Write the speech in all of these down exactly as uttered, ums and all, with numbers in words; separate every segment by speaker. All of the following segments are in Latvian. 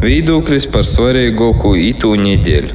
Speaker 1: Viedoklis par svarīgāko itū nedēļu.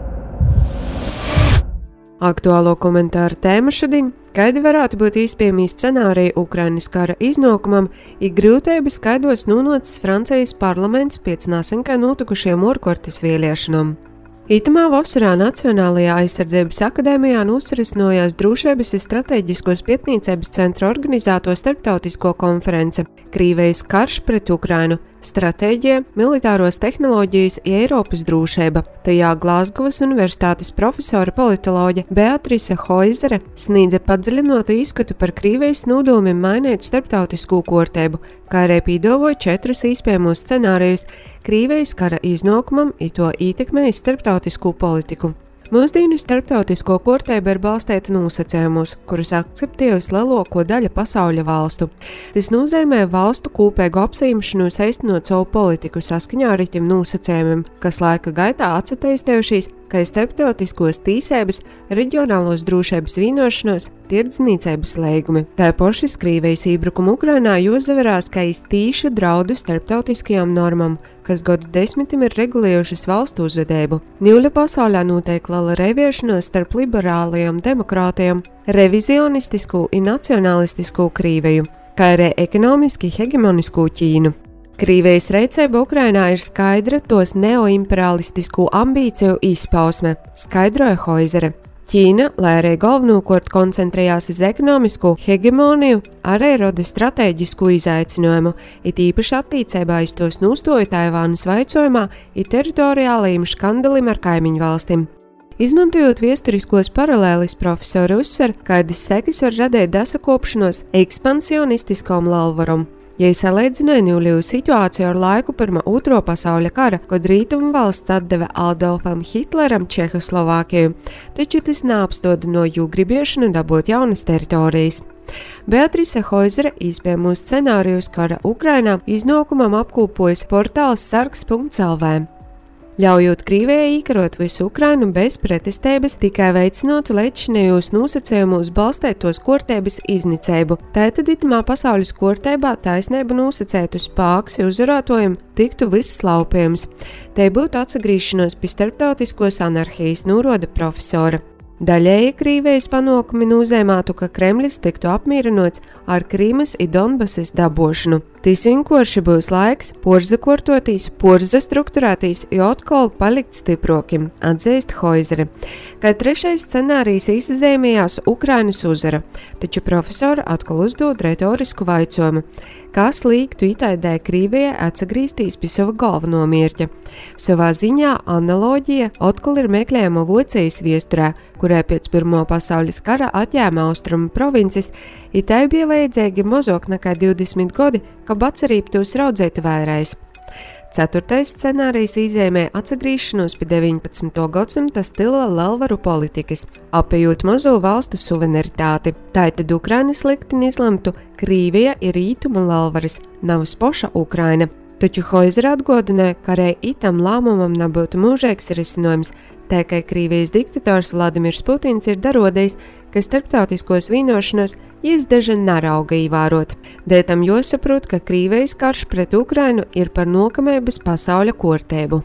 Speaker 2: Aktuālo komentāru tēma šodien – kādi varētu būt iespējami scenāriji Ukrainas kara iznākumam, ir grūtības, kādos nonācis Francijas parlaments pēc nesenkai notikušiem ārkārtas vēlēšanām. Itamā vasarā Nacionālajā aizsardzības akadēmijā norisinājās Drošības un strateģiskos pētniecības centra organizēto starptautisko konference Krīvijas karš pret Ukrainu – stratēģija, militāros tehnoloģijas un Eiropas drošība. Tajā Glāzgovas universitātes profesora politoloģe Beatrice Hoizere sniedza padziļinātu izskatu par Krīvijas nodomiem mainīt starptautisko kārtību, kā arī piedāvāja četrus iespējamos scenārijus Krīvijas kara iznākumam un to ietekmēs starptautisko politiku. Mūsdienu starptautisko kārtība ir balstīta nosacījumus, kurus akceptējusi lielāko daļa pasaules valstu. Tas nozīmē valstu kopīgu apņemšanos īstenot savu politiku saskaņā ar tiem nosacījumiem, kas laika gaitā attīstījušies, kā starptautiskos tiesības, reģionālos drošības vienošanos, tirdzniecības līgumi. Tāpat Krievijas iebrukuma Ukrainā jāuzsverās kā tīšu draudu starptautiskajām normām, kas gadu desmitiem ir regulējušas valstu uzvedību. Nīļa pasaulē notiek liela reviešanās starp liberālajām demokrātijām, revizionistisku un nacionalistisku Krieviju, kā arī ekonomiski hegemonisko Ķīnu. Krievijas rīcība Ukrainā ir skaidra tos neoimperialistisku ambīciju izpausme, skaidroja Hoizere. Ķīna, lai arī galvenokārt koncentrējās uz ekonomisku hegemoniju, arī rada stratēģisku izaicinājumu, it īpaši attiecībā uz tos nostāju Taivānas jautājumā un teritoriālajiem škandalim ar kaimiņu valstīm. Izmantojot vēsturiskos paralēlis, profesori uzsver, kādas sekas var radīt dasakopšanos ekspansionistiskam lielvaram. Ja salīdzināja nulīgu situāciju ar laiku pirmā Otro pasaules kara, kad rietumu valsts atdeva Adolfam Hitleram Čehoslovākiju, taču tas neapstoda no jū gribiešanu dabūt jaunas teritorijas. Beatrice Hoizere iespējamos scenārijus kara Ukrainā iznākumam apkopojas portāls sargs punkts el vē. Ļaujot Krievijai īkarot visu Ukrainu bez pretestības, tikai veicinātu līdzšinējos nosacījumos balstītos kārtības iznicību. Tātad itamā pasaules kārtībā taisnība nosacētu spēks uzvarētojiem tiktu viss laupījums. Te būtu atsagrīšanos pie starptautiskos anarhijas, norāda profesora. Daļēji Krievijas panākumi nozīmētu, ka Kremlis tiktu apmierinots ar Krīmas un Donbasas dabošanu. Tas vienkārši būs laiks porzakortotīs, porza strukturētīs un atkal palikt stiprokim, atzīst Hoizere. Kā trešais scenārijs izzīmējās Ukrainas uzvara, taču profesora atkal uzdod retorisku vaicojumu, kas liektu itaidai Krievijai atsagrīstīs pie sava galveno mērķa. Savā ziņā analoģija atkal ir meklējama Vācijas viesturē, kurai pēc Pirmā pasaules kara atņēma austrumu provinces, i tai bija vajadzīgi mazāk nekā divdesmit gadi, ka atcerībtos raudzētu vēlreiz. Ceturtais scenārijs izzīmē atsagrīšanos pie deviņpadsmitā gadsimta stila lielvaru politikas, apējot mazo valstu suverenitāti. Tātad Ukrainas likteni izlemtu Krievija ir rītuma lielvaras, nav spoša Ukraina. Taču Hoizere atgādināja, ka arī itam lēmumam nebūtu mūžīgs risinājums, tā kā Krievijas diktators Vladimirs Putins ir darodējis, ka starptautiskos vienošanos iesdaža narauga ievērot. Dēļ tam jāsaprot, ka Krievijas karš pret Ukrainu ir par nokamības pasauļa kārtību.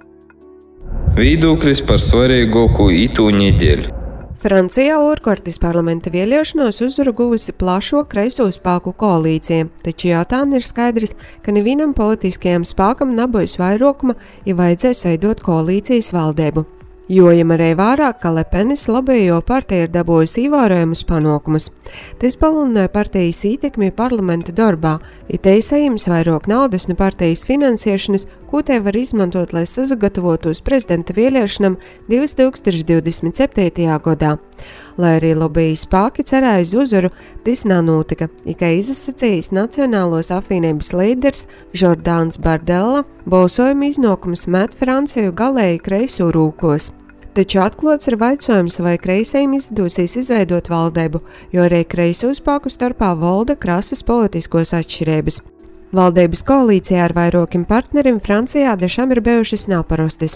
Speaker 1: Viedoklis par svarīgāko itū nedēļu.
Speaker 2: Francijā ārkārtas parlamenta vēlēšanās uzvaru guvusi plašo kreiso spēku koalīcija, taču jautājums ir skaidrs, ka nevienam politiskajam spēkam nebūs vairākuma, ja vajadzēs veidot koalīcijas valdību. Jojam arī vairāk, ka Lepenes labējo partija ir dabūjusi ievērojamus panākumus. Tas palielināja partijas ietekmi parlamenta darbā, ir teisējums vairāk naudas no partijas finansēšanas, ko te var izmantot, lai sagatavotos prezidenta vēlēšanām divi tūkstoši divdesmit septītajā gadā. Lai arī lobija spēki cerēja uz uzvaru, tas nenotika, kā izsacījis Nacionālos apvienības līderis Jordāns Bardella, balsojuma iznākums met Franciju galēji kreiso rūkos. Taču atklāts ir vaicojums, vai kreisajiem izdosies izveidot valdību, jo arī kreiso spēku starpā valda krasas politiskos atšķirības. Valdības koalīcijā ar vairākiem partneriem Francijā dažām ir bijušas neparastas.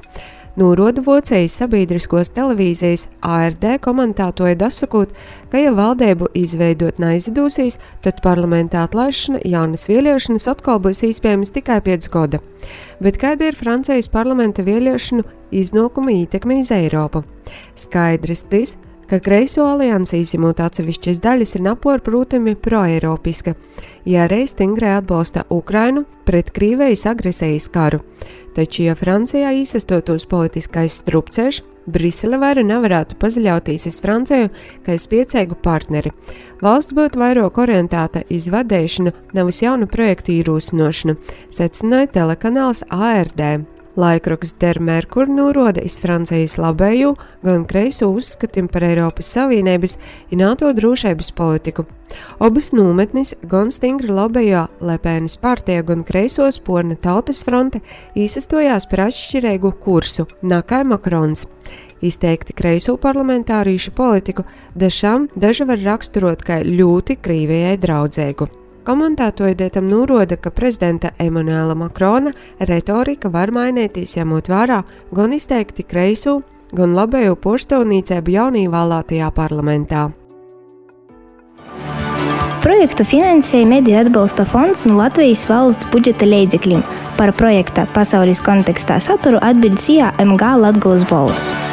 Speaker 2: Nūroda vocējs sabiedriskos televīzijas A R D komentētoja dasakot, ka, ja valdību izveidot naizdūsīs, tad parlamentā atlaišana jaunas vēlēšanas atkal būs iespējams tikai pēc gada. Bet kāda ir Francijas parlamenta vēlēšanu iznākuma ietekme uz Eiropu? Skaidrs tas, ka kreiso aliansi izņemot atsevišķas daļas ir naporprūtami proeiropiska, ja arī stingri atbalsta Ukrainu pret Krīvijas agresijas karu. Taču, ja Francijā īsastotos politiskais strupceļš, Brisele vairu nevarētu pazaļauties uz Franciju kā uz spiecīgu partneri. Valsts būtu vairāk orientēta iz vadīšanu, nevis jaunu projektu īrūsinošanu, secināja telekanāls A R D. Laikraksts Der Merkur nūroda iz Francijas labēju, gan kreiso uzskatim par Eiropas Savienības un NATO drošības politiku. Obas nūmetnis, gan stingri labējā Lepēnas partija, gan kreiso sporna Tautas fronte īsastojās par atšķirīgu kursu, nakai Makrons. Izteikti kreiso parlamentārīšu politiku, dažām daži var raksturot kā ļoti Krīvijai draudzēgu. Komentētoja dētam nūroda, ka prezidenta Emanuela Makrona retorika var mainīties, ņemot vērā gan izteikti kreiso, gan labējo poštovnīcēbu jaunīvēlētajā parlamentā.
Speaker 3: Projektu finansēja Mediju atbalsta fonds no Latvijas valsts budžeta līdzekļiem. Par projekta pasaules kontekstā saturu atbild S I A M G Latgolas balss.